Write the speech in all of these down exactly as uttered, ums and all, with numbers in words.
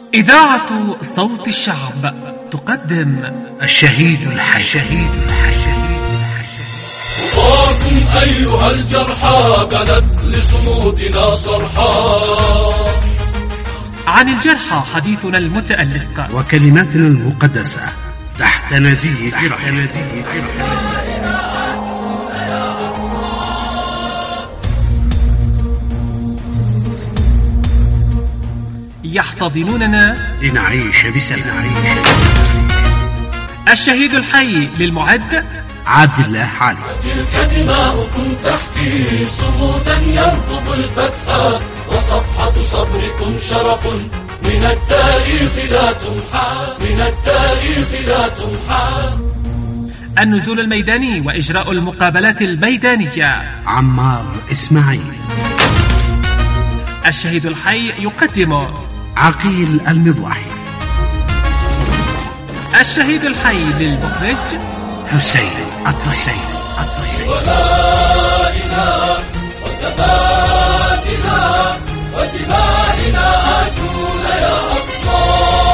إذاعة صوت الشعب تقدم الشهيد الحي. الشهيد الحي. خطاكم أيها الجرحى بلد لصمودنا صرحى. عن الجرحى حديثنا المتألق وكلماتنا المقدسة تحت نزيه تحت نزيه يحتضنوننا لنعيش بسلام. الشهيد الحي للمعد عبد الله علي. تلك دماؤكم تحكي صمودا يركض الفتح، وصفحة صبركم شرف من التاريخ لا تمحى، من التاريخ لا تمحى. النزول الميداني وإجراء المقابلات الميدانية عمار إسماعيل. الشهيد الحي يقدم عقيل المضواحي. الشهيد الحي للمخرج حسين الطحسين الطحسين. ولا إله وثباتنا ودمائنا أجول يا أقصى.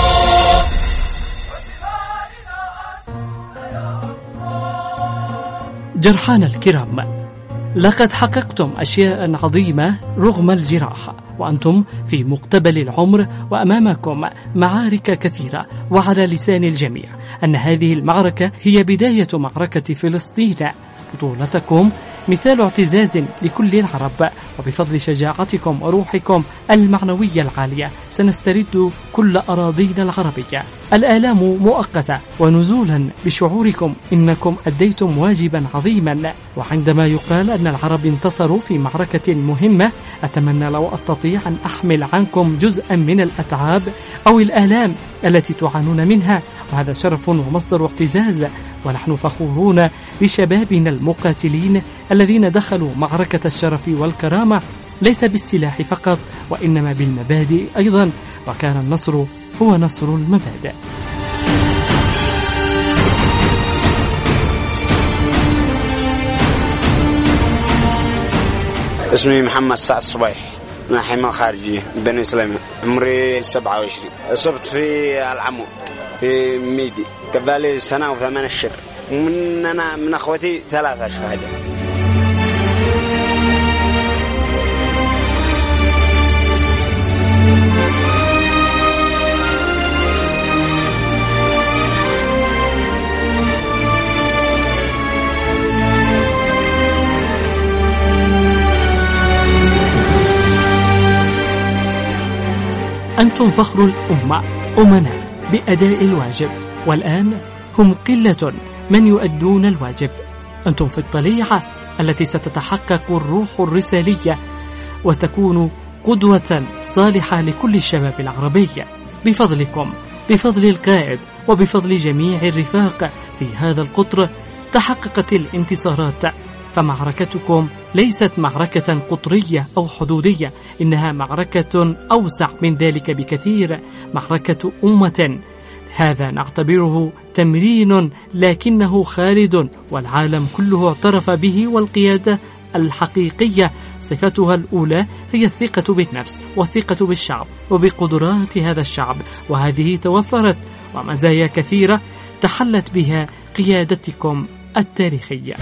جرحانا الكرام، لقد حققتم أشياء عظيمة رغم الجراح، وأنتم في مقتبل العمر وأمامكم معارك كثيرة، وعلى لسان الجميع أن هذه المعركة هي بداية معركة فلسطين. بطولتكم مثال اعتزاز لكل العرب، وبفضل شجاعتكم وروحكم المعنوية العالية سنسترد كل أراضينا العربية. الآلام مؤقتة، ونزولا بشعوركم إنكم أديتم واجبا عظيما. وعندما يقال أن العرب انتصروا في معركة مهمة، أتمنى لو أستطيع أن أحمل عنكم جزءا من الأتعاب أو الآلام التي تعانون منها، وهذا شرف ومصدر اعتزاز. ونحن فخورون بشبابنا المقاتلين الذين دخلوا معركة الشرف والكرامة ليس بالسلاح فقط، وإنما بالمبادئ أيضا، وكان النصر هو نصر المبادئ. اسمي محمد سعد صبيح من حمى الخارجية بني سليمان، عمري سبعة وعشرين. أصبت في العمود في ميدي، قبالي سنة وثمان أشهر. من أنا من أخوتي ثلاثة شهداء. أنتم فخر الأمة، أمنا بأداء الواجب، والآن هم قلة من يؤدون الواجب. أنتم في الطليعة التي ستتحقق الروح الرسالية وتكون قدوة صالحة لكل الشباب العربي. بفضلكم، بفضل القائد، وبفضل جميع الرفاق في هذا القطر تحققت الانتصارات. فمعركتكم ليست معركة قطرية أو حدودية، إنها معركة أوسع من ذلك بكثير، معركة أمة. هذا نعتبره تمرين لكنه خالد، والعالم كله اعترف به. والقيادة الحقيقية صفتها الأولى هي الثقة بالنفس، والثقة بالشعب وبقدرات هذا الشعب، وهذه توفرت، ومزايا كثيرة تحلت بها قيادتكم التاريخية.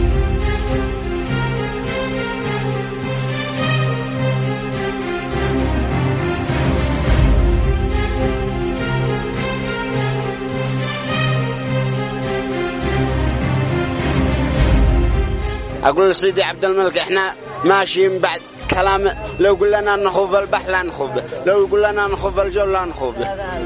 أقول لسيدي عبد الملك إحنا ماشيين بعد كلام، لو يقول لنا نخوض البحر لا نخوض، لو يقول لنا نخوض الجو لا نخوض.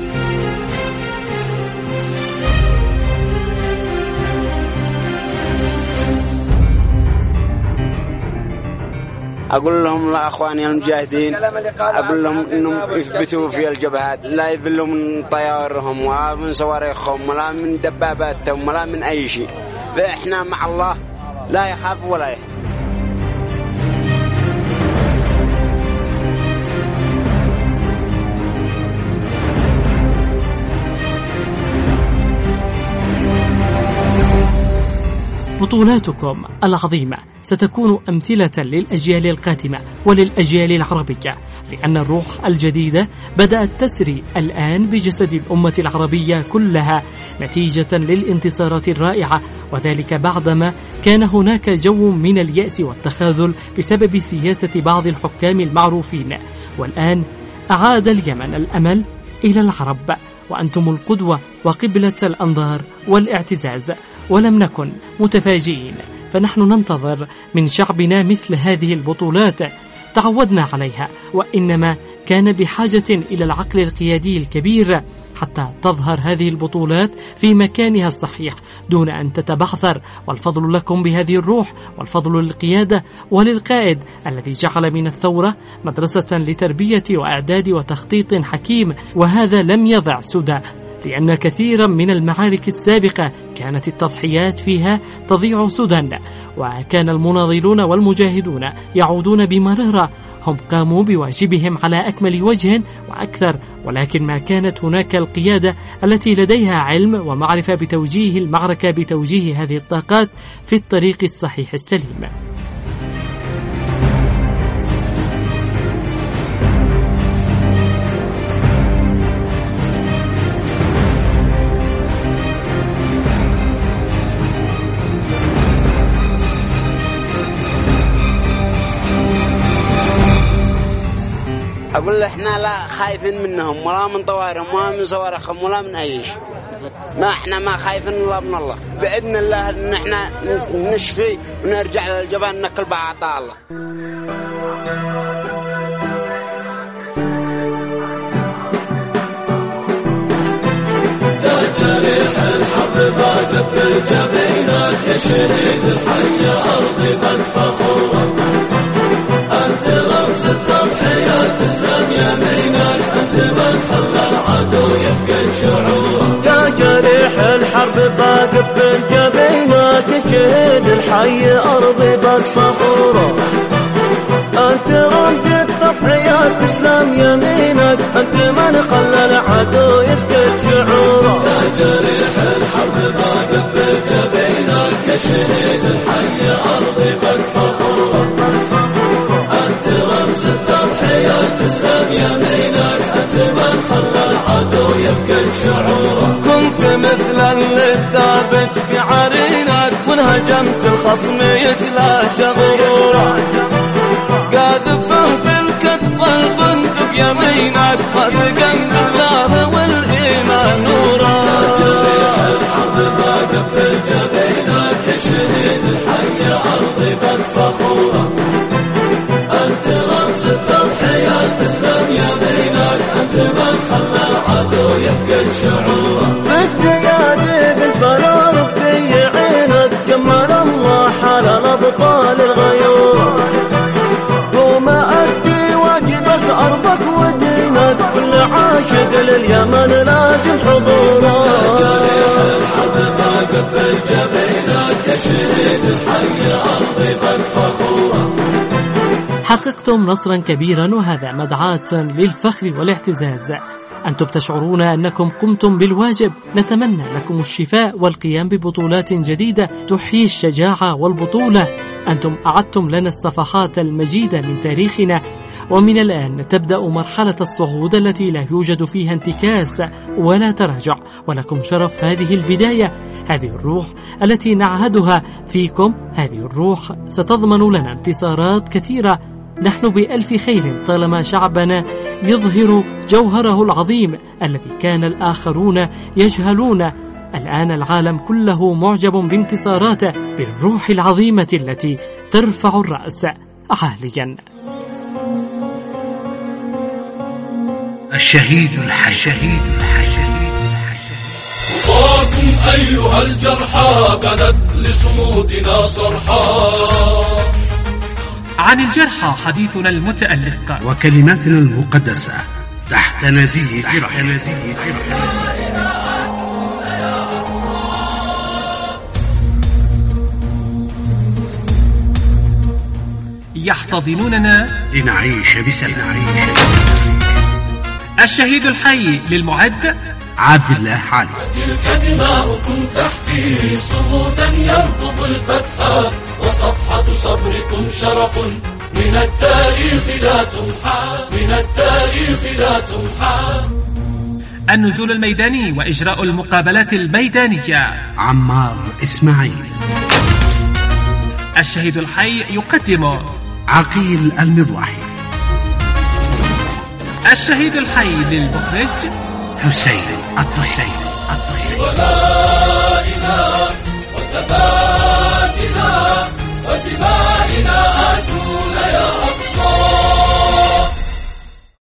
أقول لهم لا أخواني المجاهدين، أقول لهم إنهم يثبتوا في الجبهات، لا يذلوا من طيارهم ولا من صواريخهم ولا من دباباتهم ولا من أي شيء. فإحنا مع الله لا يخاف ولا يحب. بطولاتكم العظيمة ستكون أمثلة للأجيال القادمة وللأجيال العربية، لأن الروح الجديدة بدأت تسري الآن بجسد الأمة العربية كلها نتيجة للانتصارات الرائعة، وذلك بعدما كان هناك جو من اليأس والتخاذل بسبب سياسة بعض الحكام المعروفين. والآن أعاد اليمن الأمل إلى العرب، وأنتم القدوة وقبلة الأنظار والاعتزاز، ولم نكن متفاجئين، فنحن ننتظر من شعبنا مثل هذه البطولات، تعودنا عليها، وإنما كان بحاجة إلى العقل القيادي الكبير حتى تظهر هذه البطولات في مكانها الصحيح دون أن تتبعثر. والفضل لكم بهذه الروح، والفضل للقيادة وللقائد الذي جعل من الثورة مدرسة لتربية وإعداد وتخطيط حكيم، وهذا لم يضع سدى، لأن كثيرا من المعارك السابقة كانت التضحيات فيها تضيع سدى، وكان المناضلون والمجاهدون يعودون بمرارة. هم قاموا بواجبهم على أكمل وجه وأكثر، ولكن ما كانت هناك القيادة التي لديها علم ومعرفة بتوجيه المعركة، بتوجيه هذه الطاقات في الطريق الصحيح السليم. أقول احنا لا خايفين منهم ولا من طوارهم ولا من صواريخهم ولا من أي شيء، ما احنا ما خايفين إلا من الله، بإذن الله إن احنا نشفي ونرجع للجبان نكل بعطاء الله. يا جريح الحرب باقب بالجبينك، يا شهيد الحي أرضي بك فخورة، أنت رمز التضحيات تسلم يمينك، أنت من خلى العدو يفقد شعوره. يا جريح الحرب باقب بالجبينك، يا شهيد الحي أرضي بك فخورة، أنت رمز التضحيات تسلم يمينك، أنت من خلى العدو يفقد شعوره. يا جريح الحرب باقب بالجبينك، يا شهيد الحي أرضي بك فخورة، أنت رمز التضحيات تسلم يمينك، أنت من خلى العدو يفقد شعوره. كنت مثل اللي ثابت في عرينك، وانهجمت الخصم يتلاشى غروره، قاذفه بالكتف البندق يمينك، فاتقن بالله والإيمان نوره. يا جريح الحرب باقب بالجبينك، يا شهيد الحي أرضي بك فخورة، أنت رمز التضحيات تسلم يمينك، أنت من خلى العدو يفقد شعوره. بالتيادي بالفرار في عينك، جمل الله على الأبطال الغيور، وما أدي واجبك أرضك ودينك، كل عاشق لليمن لازم حضوره. يا جريح الحرب باقب بالجبينك، يا شهيد الحي أرضي بك فخورة. حققتم نصرا كبيرا، وهذا مدعاة للفخر والاعتزاز. أنتم تشعرون أنكم قمتم بالواجب، نتمنى لكم الشفاء والقيام ببطولات جديدة تحيي الشجاعة والبطولة. أنتم أعدتم لنا الصفحات المجيدة من تاريخنا، ومن الآن تبدأ مرحلة الصعود التي لا يوجد فيها انتكاس ولا تراجع، ولكم شرف هذه البداية. هذه الروح التي نعهدها فيكم، هذه الروح ستضمن لنا انتصارات كثيرة. نحن بألف خير طالما شعبنا يظهر جوهره العظيم الذي كان الآخرون يجهلون. الآن العالم كله معجب بانتصاراته، بالروح العظيمة التي ترفع الرأس عاليا. الشهيد الحي الشهيد الحي. طاكم أيها الجرحى بلد لصمودنا صرحى. عن الجرحى حديثنا المتألق وكلماتنا المقدسة تحت نزيه جرح. يحتضنوننا لنعيش بسلام. الشهيد الحي للمعد عبد الله علي. تلك دماؤكم تحكي صمودا يربض الفتح، وصفحة صبركم شرف من التاريخ لا تمحى، من التاريخ لا تمحى. النزول الميداني وإجراء المقابلات الميدانية. عمار إسماعيل. الشهيد الحي يقدم عقيل المضواحي. الشهيد الحي للمخرج حسين الطحسين. ولا إله وثبات